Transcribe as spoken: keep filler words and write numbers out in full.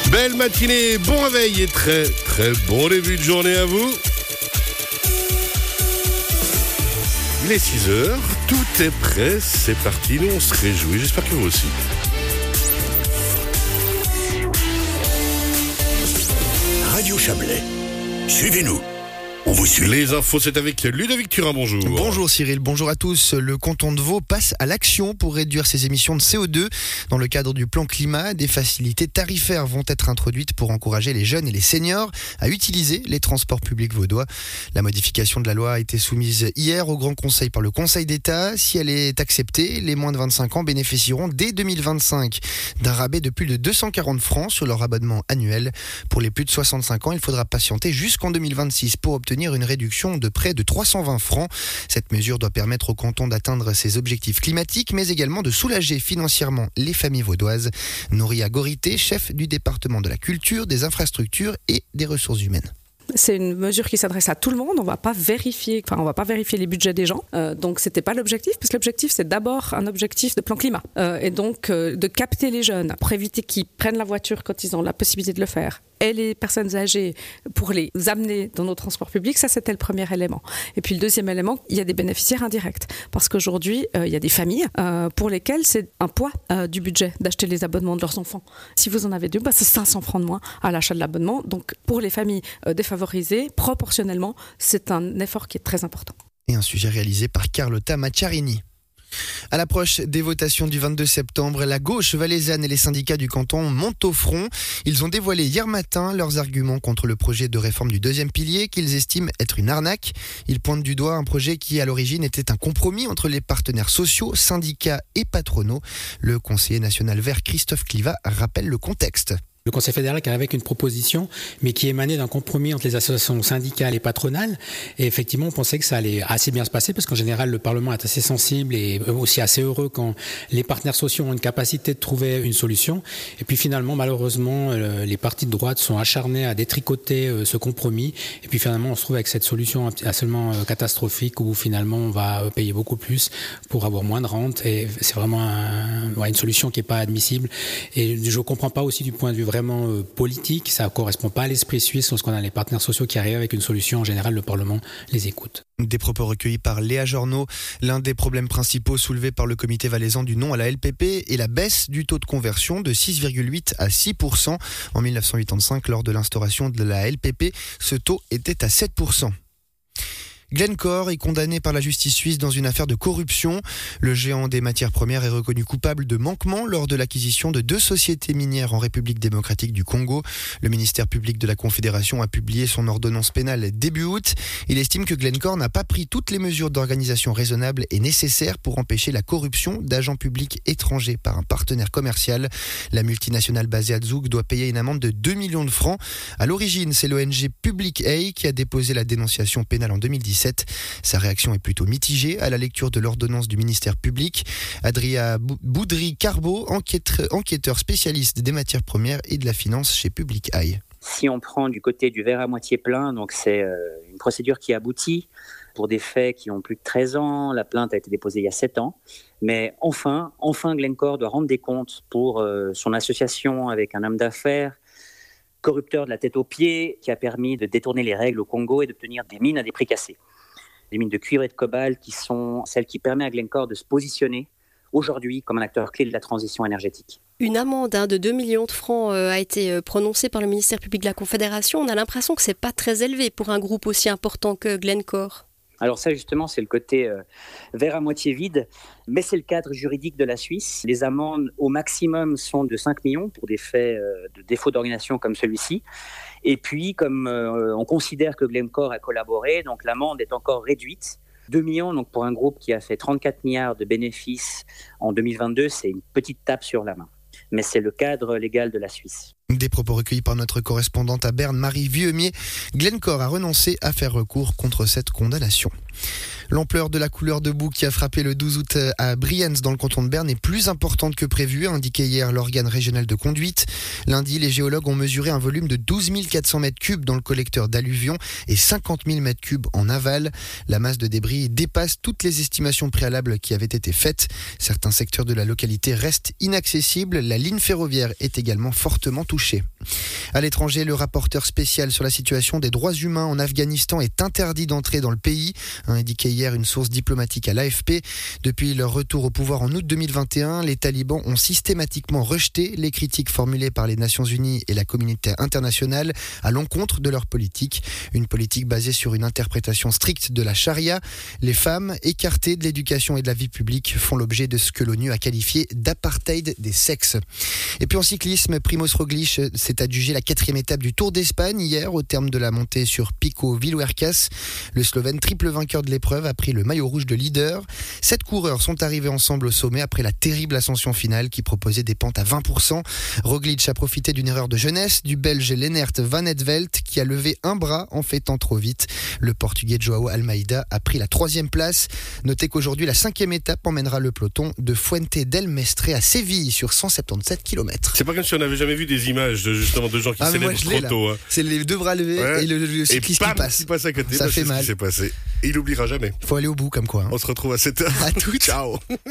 Belle matinée, bon réveil et très très bon début de journée à vous. Il est six heures, tout est prêt, c'est parti, nous on se réjouit, j'espère que vous aussi. Radio Chablais, suivez-nous. On vous suit. Les infos, c'est avec Ludovic Turin, bonjour. Bonjour Cyril, bonjour à tous. Le canton de Vaud passe à l'action pour réduire ses émissions de C O deux. Dans le cadre du plan climat, des facilités tarifaires vont être introduites pour encourager les jeunes et les seniors à utiliser les transports publics vaudois. La modification de la loi a été soumise hier au Grand Conseil par le Conseil d'État. Si elle est acceptée, les moins de vingt-cinq ans bénéficieront dès deux mille vingt-cinq d'un rabais de plus de deux cent quarante francs sur leur abonnement annuel. Pour les plus de soixante-cinq ans, il faudra patienter jusqu'en deux mille vingt-six pour obtenir une réduction de près de trois cent vingt francs. Cette mesure doit permettre au canton d'atteindre ses objectifs climatiques, mais également de soulager financièrement les familles vaudoises. Nouria Gorité, chef du département de la culture, des infrastructures et des ressources humaines. C'est une mesure qui s'adresse à tout le monde. On va pas vérifier, enfin on va pas vérifier les budgets des gens. Euh, donc c'était pas l'objectif, parce que l'objectif c'est d'abord un objectif de plan climat euh, et donc euh, de capter les jeunes pour éviter qu'ils prennent la voiture quand ils ont la possibilité de le faire. Et les personnes âgées pour les amener dans nos transports publics, ça c'était le premier élément. Et puis le deuxième élément, il y a des bénéficiaires indirects. Parce qu'aujourd'hui, euh, il y a des familles euh, pour lesquelles c'est un poids euh, du budget d'acheter les abonnements de leurs enfants. Si vous en avez deux, bah, c'est cinq cents francs de moins à l'achat de l'abonnement. Donc pour les familles euh, défavorisées, proportionnellement, c'est un effort qui est très important. Et un sujet réalisé par Carlotta Macchiarini. À l'approche des votations du vingt-deux septembre, la gauche valaisanne et les syndicats du canton montent au front. Ils ont dévoilé hier matin leurs arguments contre le projet de réforme du deuxième pilier qu'ils estiment être une arnaque. Ils pointent du doigt un projet qui à l'origine était un compromis entre les partenaires sociaux, syndicats et patronaux. Le conseiller national vert Christophe Cliva rappelle le contexte. Le Conseil fédéral qui arrive avec une proposition, mais qui émanait d'un compromis entre les associations syndicales et patronales. Et effectivement, on pensait que ça allait assez bien se passer, parce qu'en général, le Parlement est assez sensible et aussi assez heureux quand les partenaires sociaux ont une capacité de trouver une solution. Et puis finalement, malheureusement, les partis de droite sont acharnés à détricoter ce compromis. Et puis finalement, on se trouve avec cette solution absolument catastrophique où finalement, on va payer beaucoup plus pour avoir moins de rente. Et c'est vraiment un, ouais, une solution qui n'est pas admissible. Et je ne comprends pas aussi du point de vue vraiment vraiment politique, ça ne correspond pas à l'esprit suisse lorsqu'on a les partenaires sociaux qui arrivent avec une solution. En général, le Parlement les écoute. Des propos recueillis par Léa Journeau. L'un des problèmes principaux soulevés par le comité valaisan du non à la L P P est la baisse du taux de conversion de six virgule huit à six pour cent. En dix-neuf cent quatre-vingt-cinq, lors de l'instauration de la L P P, ce taux était à sept pour cent. Glencore est condamné par la justice suisse dans une affaire de corruption. Le géant des matières premières est reconnu coupable de manquement lors de l'acquisition de deux sociétés minières en République démocratique du Congo. Le ministère public de la Confédération a publié son ordonnance pénale début août. Il estime que Glencore n'a pas pris toutes les mesures d'organisation raisonnables et nécessaires pour empêcher la corruption d'agents publics étrangers par un partenaire commercial. La multinationale basée à Zug doit payer une amende de deux millions de francs. À l'origine, c'est l'O N G Public Eye qui a déposé la dénonciation pénale en deux mille dix-sept. Sa réaction est plutôt mitigée à la lecture de l'ordonnance du ministère public. Adria Boudry-Carbo, enquêteur spécialiste des matières premières et de la finance chez Public Eye. Si on prend du côté du verre à moitié plein, donc c'est une procédure qui aboutit pour des faits qui ont plus de treize ans. La plainte a été déposée il y a sept ans. Mais enfin, enfin Glencore doit rendre des comptes pour son association avec un homme d'affaires corrupteur de la tête aux pieds qui a permis de détourner les règles au Congo et d'obtenir des mines à des prix cassés. Des mines de cuivre et de cobalt qui sont celles qui permettent à Glencore de se positionner aujourd'hui comme un acteur clé de la transition énergétique. Une amende hein, de deux millions de francs euh, a été prononcée par le ministère public de la Confédération. On a l'impression que ce n'est pas très élevé pour un groupe aussi important que Glencore. Alors ça justement c'est le côté euh, verre à moitié vide, mais c'est le cadre juridique de la Suisse. Les amendes au maximum sont de cinq millions pour des faits euh, de défaut d'organisation comme celui-ci. Et puis comme euh, on considère que Glencore a collaboré, donc l'amende est encore réduite. deux millions donc pour un groupe qui a fait trente-quatre milliards de bénéfices en deux mille vingt-deux, c'est une petite tape sur la main. Mais c'est le cadre légal de la Suisse. Des propos recueillis par notre correspondante à Berne, Marie Vieumier. Glencore a renoncé à faire recours contre cette condamnation. L'ampleur de la couleur de boue qui a frappé le douze août à Brienz dans le canton de Berne est plus importante que prévu, a indiqué hier l'organe régional de conduite. Lundi, les géologues ont mesuré un volume de douze mille quatre cents mètres cubes dans le collecteur d'alluvions et cinquante mille mètres cubes en aval. La masse de débris dépasse toutes les estimations préalables qui avaient été faites. Certains secteurs de la localité restent inaccessibles. La ligne ferroviaire est également fortement touchée. À l'étranger, le rapporteur spécial sur la situation des droits humains en Afghanistan est interdit d'entrer dans le pays, a indiqué hier une source diplomatique à l'A F P. Depuis leur retour au pouvoir en août deux mille vingt et un, les talibans ont systématiquement rejeté les critiques formulées par les Nations Unies et la communauté internationale à l'encontre de leur politique. Une politique basée sur une interprétation stricte de la charia. Les femmes, écartées de l'éducation et de la vie publique, font l'objet de ce que l'ONU a qualifié d'apartheid des sexes. Et puis en cyclisme, Primoz Roglic s'est adjugé la quatrième étape du Tour d'Espagne hier au terme de la montée sur Pico Villuercas. Le Slovène, triple vainqueur de l'épreuve, a pris le maillot rouge de leader. Sept coureurs sont arrivés ensemble au sommet après la terrible ascension finale qui proposait des pentes à vingt pour cent. Roglic a profité d'une erreur de jeunesse du Belge Lennert Van Etvelt qui a levé un bras en fêtant trop vite. Le Portugais Joao Almeida a pris la troisième place. Notez qu'aujourd'hui, la cinquième étape emmènera le peloton de Fuente del Mestre à Séville sur cent soixante-dix-sept kilomètres. C'est pas comme si on n'avait jamais vu des images de, justement de gens qui ah, célèbrent trop tôt. Hein. C'est les deux bras levés ouais. et le, le cycliste et bam, qui passe. qui passe à côté. Ça bah, fait c'est mal. Ce qui s'est passé. Et il n'oubliera jamais. Faut aller au bout comme quoi. Hein. On se retrouve à sept heures. À toutes. Ciao.